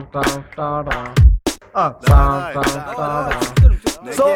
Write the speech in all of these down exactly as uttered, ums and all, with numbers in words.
Ah. So.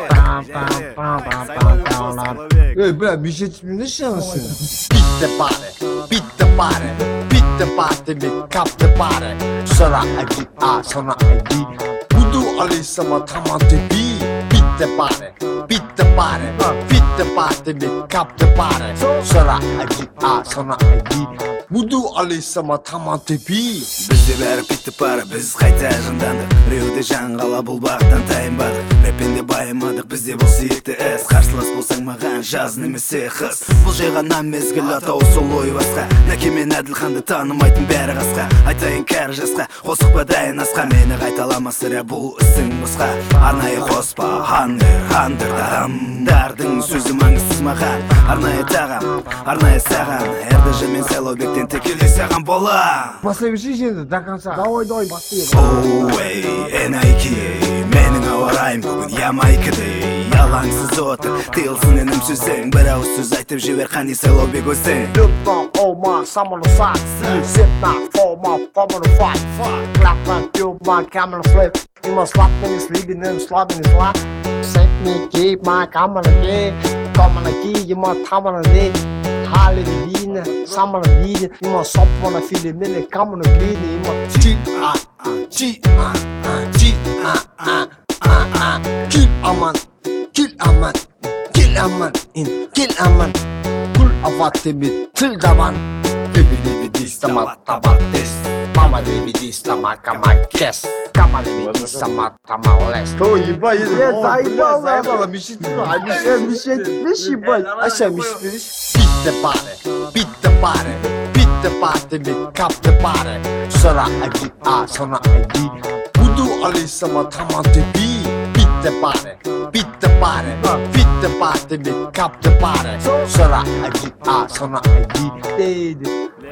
Ey bля, bir şey ne şansı? Bitte pare, bitte pare, bitte pare mi kapte pare. Sonra acı a sonra acı. Budu alisama tamam tebi. Bitte pare, bitte pare, bitte pare mi kapte pare. Sonra acı a sonra acı. Budu alisama tamam tebi. Bizde bәрі bitті пары, біз қайта жындандық. Риоде жаңғала бұл бағыттан тайынбадық. Рэппенде байымадық, бізде бұл сүйікті іс. Қарсылас болсаң маған жаз немесе қыс. Бұл жай ғана мезгіл атауы сол ой басқа. Нәке мен Әділханды танымайтын бәрі қасқа. Айтайын кәрі жасқа, қосық па дайын асқа. Мені қайталама сірә бұл ісің мұсқа. Арнайы қоспа, хандыр, хандыр дарамдардың сөзі маңызсыз маған. Арнайы тағам, арнайы саған. Әрді мен Сайлаубектен текелей саған бола. Пословишь şimdi до конца. Давай, давай, басты. Оуэй, энайки, менің ауа райым бүгін Ямайкадай. Ялаңсыз отыр, тыйылсын інім сөзің. Бір ауыз сөз айтып жібер қандай Сайлаубек өзің. Luftballon, oh my, samman och sax. Sitta, forma, forma och fack. Klappa, jobba, kamera släpp. Vi må slappe i sligen, nu slappen i slapp. Sätt mig, ge mig, kamera ge. Kamera ge, jag må ta mig ner. Härlig i vinen, samman och vinen. Vi må soppa när filmen, kamera och gliden. Vi må Ci a a ci a a ci a a a a. Kil aman, kil aman, kil aman, in kil aman. Kul avatte mit till davan. Bibi bibi distama tabates. Mama bibi distama kamakes. Kama bibi distama tamales. То ебать, Я заебал, заебала, мечтину, а мечтать, мечтать, ебать. А сейчас мечтаешь? Bitte pare, bitte pare, bitte pare mi kapte pare. Sonra acı a sonra acı. Budu alisama tamam tebi. Bitte pare, bitte pare, bitte pare mi kapte pare. Sonra acı a sonra acı. Değdi.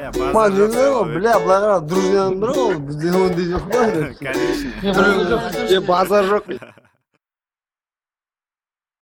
Мажина, бля, благодаря дружным другу, где он дежурный. Конечно. Я базар жёг.